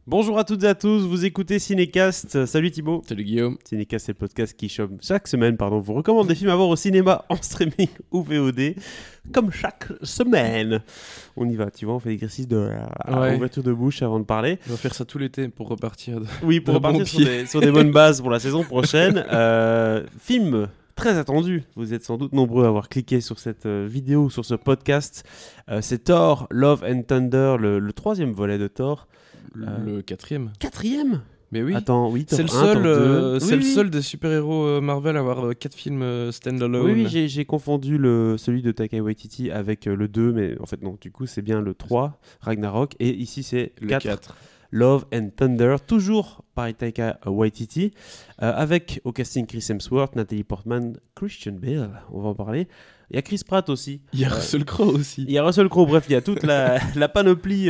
Bonjour à toutes et à tous, vous écoutez Cinécast. Salut Thibaut. Salut Guillaume. Cinécast, c'est le podcast qui chaque semaine, vous recommande des films à voir au cinéma, en streaming ou VOD, comme chaque semaine. On y va, tu vois, on fait l'exercice de ouverture de bouche avant de parler. On va faire ça tout l'été pour repartir. Oui, pour repartir sur des bonnes bases pour la saison prochaine. Film très attendu, vous êtes sans doute nombreux à avoir cliqué sur cette vidéo, sur ce podcast. C'est Thor, Love and Thunder, le troisième volet de Thor. Le quatrième. Quatrième ? Mais oui. Attends, oui, c'est le seul des super-héros Marvel à avoir 4 films stand-alone. Oui, j'ai confondu celui de Taika Waititi avec le 2, mais en fait non, du coup c'est bien le 3, Ragnarok, et ici c'est le 4. Love and Thunder, toujours par Taika Waititi, avec au casting Chris Hemsworth, Natalie Portman, Christian Bale, on va en parler. Il y a Chris Pratt aussi. Il y a Russell Crowe aussi. Il y a Russell Crowe, bref, il y a toute la panoplie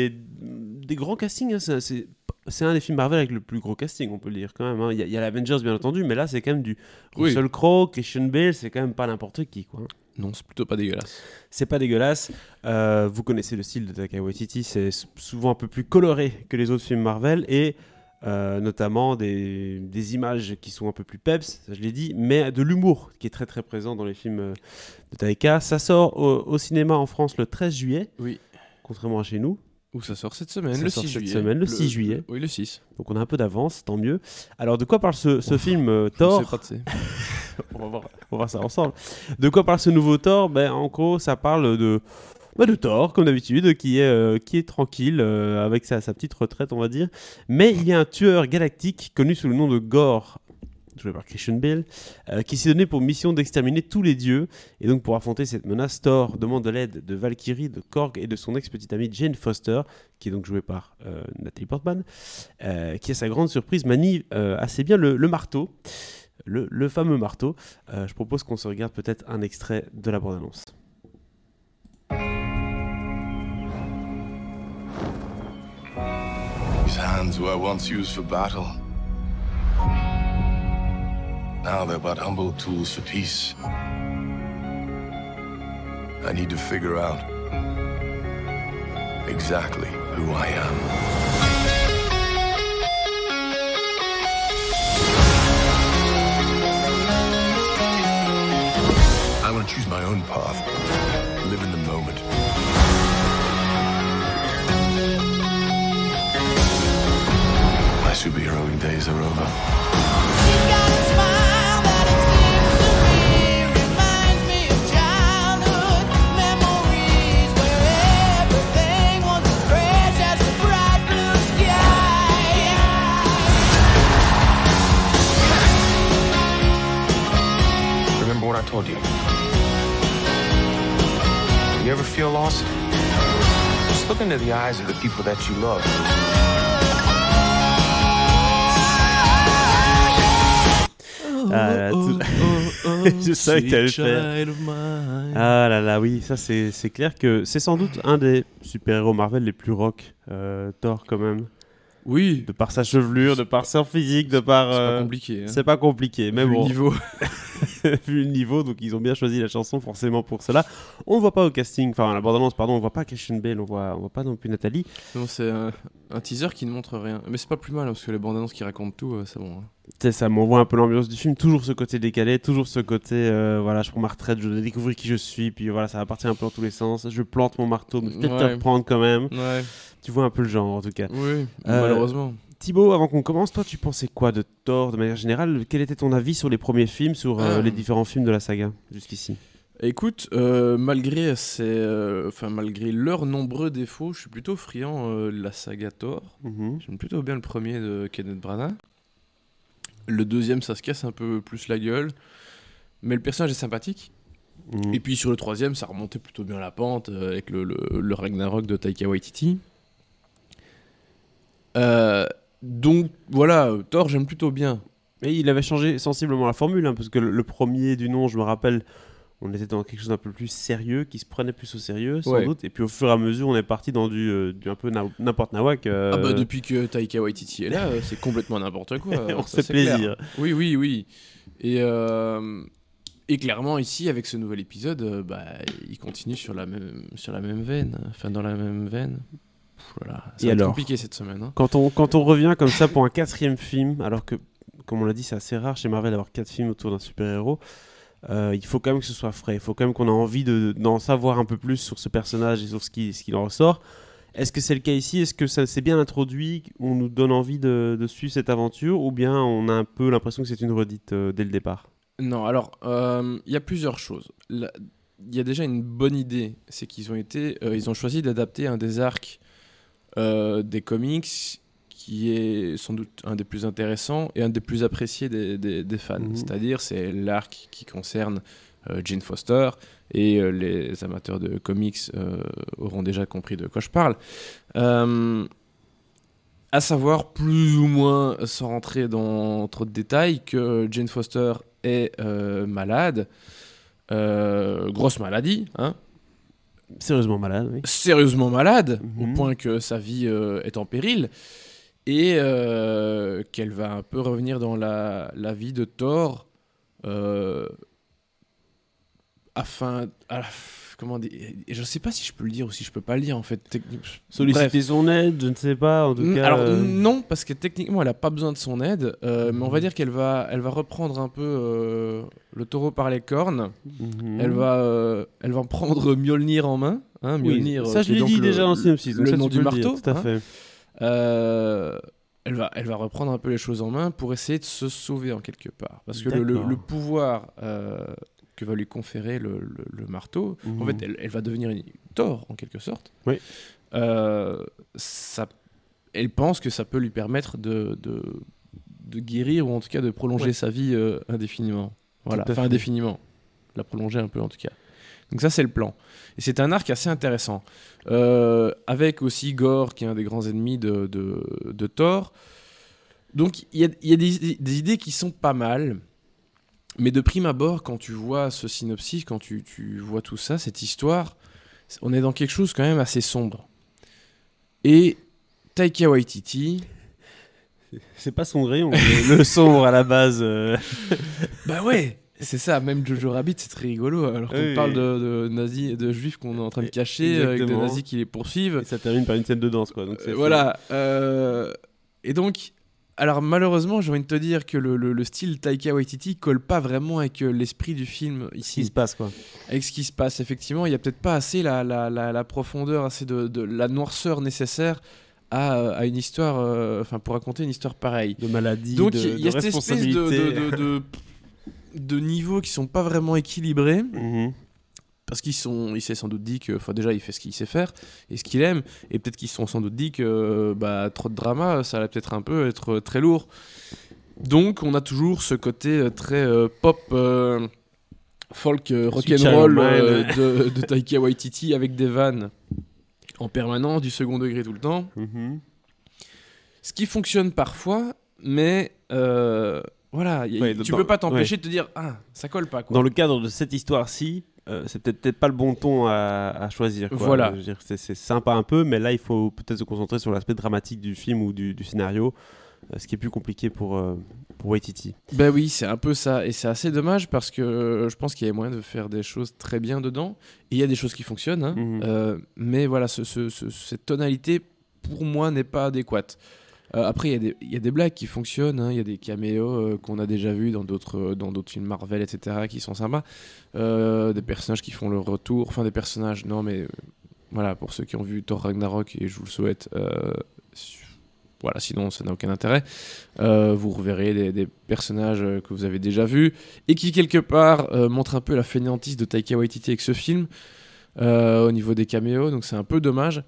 des grands castings. Hein, c'est un des films Marvel avec le plus gros casting, on peut le dire quand même. Hein. Il y a l'Avengers, bien entendu, mais là, c'est quand même du Russell Crowe, Christian Bale, c'est quand même pas n'importe qui, quoi. Non, c'est plutôt pas dégueulasse. C'est pas dégueulasse. Vous connaissez le style de Taika Waititi, c'est souvent un peu plus coloré que les autres films Marvel et notamment des images qui sont un peu plus peps, ça je l'ai dit, mais de l'humour qui est très très présent dans les films de Taika. Ça sort au cinéma en France le 13 juillet, contrairement à chez nous. Où ça sort cette semaine, ça le sort 6 cette juillet. Semaine, le 6 juillet. Oui, le 6. Donc on a un peu d'avance, tant mieux. Alors de quoi parle ce film Thor ? On va voir ça ensemble. De quoi parle ce nouveau Thor ? En gros, ça parle de Thor, comme d'habitude, qui est tranquille, avec sa petite retraite, on va dire. Mais il y a un tueur galactique connu sous le nom de Gore, joué par Christian Bale, qui s'est donné pour mission d'exterminer tous les dieux. Et donc, pour affronter cette menace, Thor demande de l'aide de Valkyrie, de Korg et de son ex-petite amie Jane Foster, qui est donc jouée par Natalie Portman, qui, à sa grande surprise, manie assez bien le marteau. Le fameux marteau. Je propose qu'on se regarde peut-être un extrait de la bande-annonce. These hands were once used for battle. Now they're but humble tools for peace. I need to figure out exactly who I am. I want to choose my own path, live in the moment. My superheroing days are over. She's got a smile that it seems to me reminds me of childhood memories where everything was as fresh as the bright blue sky. Remember what I told you? You ever feel lost? Just look into the eyes of the people that you love. Je savais que t'allais le faire. Ah là là, oui, ça c'est clair que c'est sans doute un des super-héros Marvel les plus rock, Thor quand même. Oui. De par sa chevelure, de par son physique, de par... C'est pas compliqué. Hein. C'est pas compliqué, mais vu bon. Le niveau. Vu le niveau, donc ils ont bien choisi la chanson forcément pour cela. On ne voit pas au casting, enfin à la bande-annonce, pardon, on voit pas Christian Bale, on voit pas non plus Nathalie. Non, c'est un teaser qui ne montre rien. Mais c'est pas plus mal, hein, parce que les bandes annonces qui racontent tout, c'est bon. Hein. C'est ça, m'envoie un peu l'ambiance du film, toujours ce côté décalé, toujours ce côté, voilà, je prends ma retraite, je dois découvrir qui je suis, puis voilà, ça va partir un peu dans tous les sens, je plante mon marteau, mais peut-être te reprendre quand même. Ouais. Tu vois un peu le genre en tout cas. Oui, malheureusement. Thibaut, avant qu'on commence, toi tu pensais quoi de Thor de manière générale ? Quel était ton avis sur les premiers films, sur les différents films de la saga jusqu'ici ? Écoute, malgré leurs nombreux défauts, je suis plutôt friand de la saga Thor. J'aime plutôt bien le premier de Kenneth Branagh. Le deuxième, ça se casse un peu plus la gueule, mais le personnage est sympathique. Et puis sur le troisième, ça remontait plutôt bien la pente avec le Ragnarok de Taika Waititi. Donc voilà, Thor, j'aime plutôt bien. Et il avait changé sensiblement la formule, hein, parce que le premier du nom, je me rappelle, on était dans quelque chose d'un peu plus sérieux, qui se prenait plus au sérieux, sans doute. Et puis au fur et à mesure, on est parti dans du un peu n'importe nawak. Depuis que Taika Waititi est là, c'est complètement n'importe quoi. On se fait plaisir. Clair. Oui. Et clairement, ici, avec ce nouvel épisode, il continue sur la même veine. Enfin, dans la même veine. Voilà, Et ça va être alors compliqué cette semaine. Hein. Quand on revient comme ça pour un 4e film, alors que, comme on l'a dit, c'est assez rare chez Marvel d'avoir 4 films autour d'un super-héros, il faut quand même que ce soit frais. Il faut quand même qu'on ait envie d'en savoir un peu plus sur ce personnage et sur ce qu'il en ressort. Est-ce que c'est le cas ici? Est-ce que ça s'est bien introduit? On nous donne envie de suivre cette aventure? Ou bien on a un peu l'impression que c'est une redite dès le départ? Non, alors, il y a plusieurs choses. Il y a déjà une bonne idée, c'est qu'ils ont choisi d'adapter un des arcs des comics qui est sans doute un des plus intéressants et un des plus appréciés des fans. C'est-à-dire, c'est l'arc qui concerne Jane Foster, et les amateurs de comics auront déjà compris de quoi je parle. À savoir, plus ou moins, sans rentrer dans trop de détails, que Jane Foster est malade, grosse maladie, hein. Sérieusement malade, oui. Sérieusement malade, au point que sa vie est en péril, et qu'elle va un peu revenir dans la vie de Thor, comment dire, je sais pas si je peux le dire ou si je peux pas le dire en fait. Solliciter son aide, je ne sais pas, en tout cas. Alors non, parce que techniquement elle a pas besoin de son aide, mais on va dire qu'elle va reprendre un peu le taureau par les cornes. Elle va prendre Mjolnir en main. Hein, Mjolnir, oui, ça je l'ai dit déjà dans le synopsis. Le nom du marteau. Tout à fait. Elle va reprendre un peu les choses en main pour essayer de se sauver en quelque part. Parce que le pouvoir que va lui conférer le marteau, en fait, elle va devenir une Thor en quelque sorte. Oui. Elle pense que ça peut lui permettre de guérir ou en tout cas de prolonger sa vie indéfiniment. Voilà, enfin indéfiniment. La prolonger un peu en tout cas. Donc ça c'est le plan. Et c'est un arc assez intéressant. Avec aussi Gore qui est un des grands ennemis de Thor. Donc il y a des idées qui sont pas mal. Mais de prime abord, quand tu vois ce synopsis, quand tu vois tout ça, cette histoire, on est dans quelque chose quand même assez sombre. Et Taika Waititi... C'est pas son rayon, le sombre à la base. Bah ouais, c'est ça, même Jojo Rabbit, c'est très rigolo. Alors qu'on parle de nazis, de juifs qu'on est en train de cacher, avec des nazis qui les poursuivent. Et ça termine par une scène de danse, quoi. Donc voilà. Et donc... Alors malheureusement, j'ai envie de te dire que le style Taika Waititi colle pas vraiment avec l'esprit du film ici. Ce qui se passe, quoi. Avec ce qui se passe, effectivement, il y a peut-être pas assez la profondeur, assez de la noirceur nécessaire à une histoire, pour raconter une histoire pareille. De maladie, donc il y a cette espèce de niveaux qui sont pas vraiment équilibrés. Parce il s'est sans doute dit que, déjà il fait ce qu'il sait faire et ce qu'il aime, et peut-être qu'ils se sont sans doute dit que trop de drama, ça allait peut-être un peu être très lourd. Donc on a toujours ce côté très pop, folk, rock'n'roll de Taika Waititi avec des vannes en permanence, du second degré tout le temps. Ce qui fonctionne parfois, mais voilà, tu peux pas t'empêcher de te dire ça colle pas, quoi. Dans le cadre de cette histoire-ci, c'est peut-être pas le bon ton à choisir, quoi. Voilà. Je veux dire, c'est sympa un peu, mais là il faut peut-être se concentrer sur l'aspect dramatique du film ou du scénario, ce qui est plus compliqué pour Waititi. Ben oui, c'est un peu ça, et c'est assez dommage parce que je pense qu'il y a moyen de faire des choses très bien dedans, et il y a des choses qui fonctionnent, hein, mais voilà, cette tonalité pour moi n'est pas adéquate. Après, il y a des blagues qui fonctionnent, hein. Il y a des caméos qu'on a déjà vus dans d'autres films Marvel, etc., qui sont sympas. Des personnages qui font leur retour. Enfin, des personnages, non, mais voilà, pour ceux qui ont vu Thor Ragnarok, et je vous le souhaite, voilà, sinon ça n'a aucun intérêt. Vous reverrez des personnages que vous avez déjà vus et qui, quelque part, montrent un peu la fainéantise de Taika Waititi avec ce film au niveau des caméos, donc c'est un peu dommage.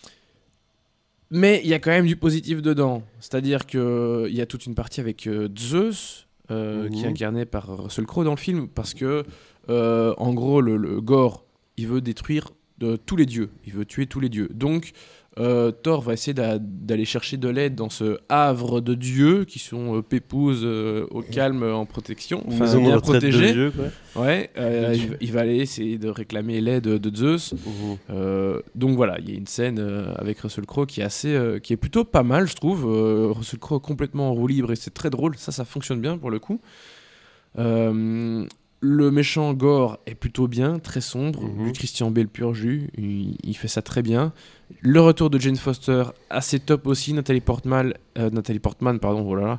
Mais il y a quand même du positif dedans. C'est-à-dire qu'il y a toute une partie avec Zeus, qui est incarné par Russell Crowe dans le film, parce que, en gros, le Gore, il veut détruire tous les dieux. Il veut tuer tous les dieux. Donc, Thor va essayer d'aller chercher de l'aide dans ce havre de dieux, qui sont pépouses au calme, en protection, enfin bien protégés. Ouais, il va aller essayer de réclamer l'aide de Zeus. Donc voilà, il y a une scène avec Russell Crowe qui est plutôt pas mal, je trouve. Russell Crowe complètement en roue libre et c'est très drôle. Ça fonctionne bien pour le coup. Le méchant Gore est plutôt bien, très sombre. Mhm. Christian Bale pur jus, il fait ça très bien. Le retour de Jane Foster, assez top aussi. Nathalie Portman, voilà.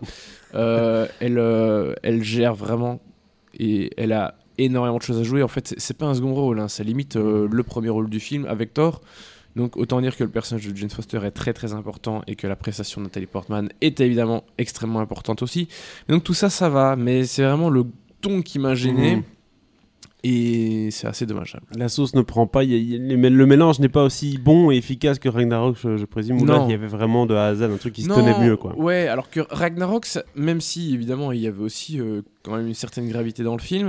Elle gère vraiment et elle a énormément de choses à jouer. En fait, c'est pas un second rôle, hein, c'est limite le premier rôle du film avec Thor. Donc autant dire que le personnage de Jane Foster est très très important et que la prestation de Nathalie Portman est évidemment extrêmement importante aussi. Et donc tout ça, ça va, mais c'est vraiment le ton qui m'a gêné. Et c'est assez dommageable. La sauce ne prend pas, le mélange n'est pas aussi bon et efficace que Ragnarok, je présume, où là Non. il y avait vraiment de A à Z un truc qui se tenait mieux, quoi. Ouais, alors que Ragnarok, même si évidemment il y avait aussi quand même une certaine gravité dans le film,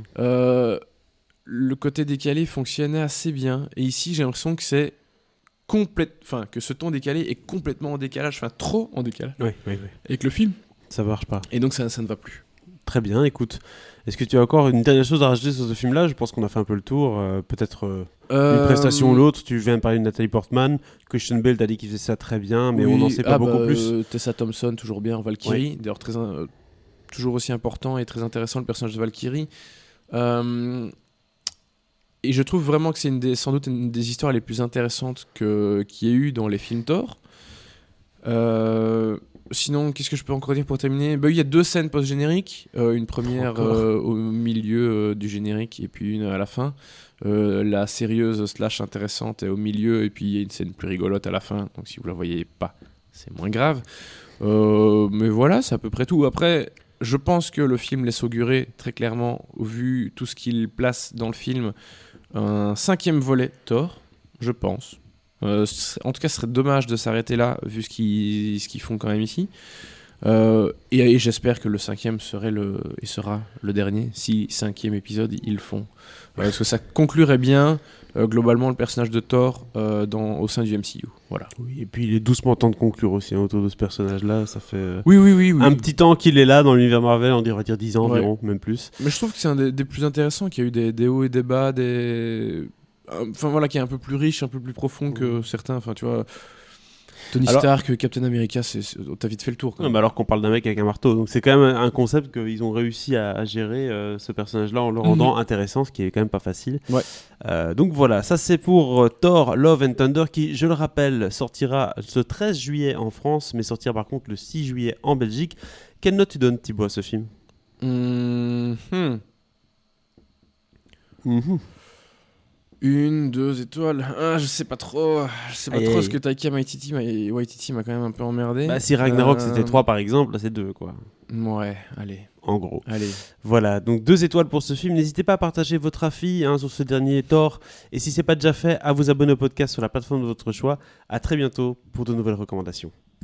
le côté décalé fonctionnait assez bien. Et ici, j'ai l'impression que que ce ton décalé est complètement en décalage, enfin trop en décalage Oui. avec le film. Ça marche pas. Et donc ça ne va plus. Très bien, écoute. Est-ce que tu as encore une dernière chose à rajouter sur ce film-là ? Je pense qu'on a fait un peu le tour. Peut-être une prestation ou l'autre. Tu viens de parler de Nathalie Portman. Christian Bale, t'as dit qu'il faisait ça très bien, mais on n'en sait pas beaucoup plus. Tessa Thompson, toujours bien. Valkyrie, Ouais. d'ailleurs toujours aussi important et très intéressant le personnage de Valkyrie. Et je trouve vraiment que c'est sans doute une des histoires les plus intéressantes qu'il y ait eu dans les films Thor. Sinon, qu'est-ce que je peux encore dire pour terminer ? Il y a 2 scènes post-génériques. Une première au milieu du générique et puis une à la fin. La sérieuse / intéressante est au milieu et puis il y a une scène plus rigolote à la fin. Donc si vous la voyez pas, c'est moins grave. Mais voilà, c'est à peu près tout. Après, je pense que le film laisse augurer très clairement, vu tout ce qu'il place dans le film, un 5e volet Thor, je pense. En tout cas, ce serait dommage de s'arrêter là, vu ce qu'ils font quand même ici. Et j'espère que le 5e sera le dernier, si 5e épisode ils le font. Parce que ça conclurait bien, globalement, le personnage de Thor au sein du MCU. Voilà. Oui, et puis il est doucement temps de conclure aussi autour de ce personnage-là. Ça fait Oui. un petit temps qu'il est là dans l'univers Marvel, on va dire 10 ans environ, même plus. Mais je trouve que c'est un des plus intéressants, qu'il y a eu des hauts et des bas, enfin voilà, qui est un peu plus riche, un peu plus profond que certains. Enfin, tu vois, Tony Stark, Captain America, t'as vite fait le tour. Non, mais alors qu'on parle d'un mec avec un marteau, donc c'est quand même un concept qu'ils ont réussi à gérer ce personnage-là en le rendant intéressant, ce qui est quand même pas facile. Ouais. Donc voilà, ça c'est pour Thor Love and Thunder qui, je le rappelle, sortira ce 13 juillet en France, mais sortira par contre le 6 juillet en Belgique. Quelle note tu donnes, Thibaut, à ce film ? 1, 2 étoiles. Je sais pas trop. Je sais pas trop ce que Taika Waititi m'a quand même un peu emmerdé. Bah, si Ragnarok c'était 3 par exemple, là c'est 2 quoi. Ouais, allez. En gros. Allez. Voilà, donc 2 étoiles pour ce film. N'hésitez pas à partager votre avis sur ce dernier Thor. Et si c'est pas déjà fait, à vous abonner au podcast sur la plateforme de votre choix. À très bientôt pour de nouvelles recommandations.